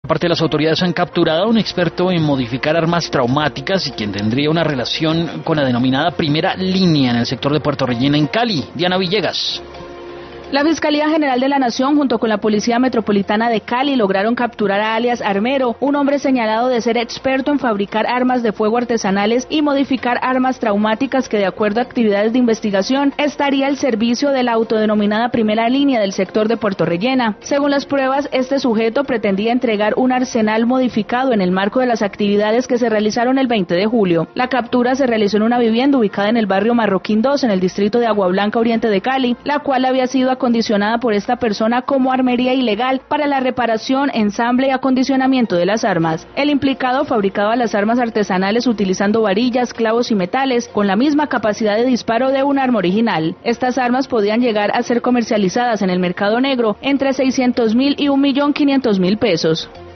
Aparte, las autoridades han capturado a un experto en modificar armas traumáticas y quien tendría una relación con la denominada primera línea en el sector de Puerto Rellena en Cali. Diana Villegas. La Fiscalía General de la Nación, junto con la Policía Metropolitana de Cali, lograron capturar a alias Armero, un hombre señalado de ser experto en fabricar armas de fuego artesanales y modificar armas traumáticas que, de acuerdo a actividades de investigación, estaría al servicio de la autodenominada primera línea del sector de Puerto Rellena. Según las pruebas, este sujeto pretendía entregar un arsenal modificado en el marco de las actividades que se realizaron el 20 de julio. La captura se realizó en una vivienda ubicada en el barrio Marroquín 2, en el distrito de Agua Blanca Oriente de Cali, la cual había sido acondicionada por esta persona como armería ilegal para la reparación, ensamble y acondicionamiento de las armas. El implicado fabricaba las armas artesanales utilizando varillas, clavos y metales con la misma capacidad de disparo de un arma original. Estas armas podían llegar a ser comercializadas en el mercado negro entre 600.000 y 1.500.000 pesos.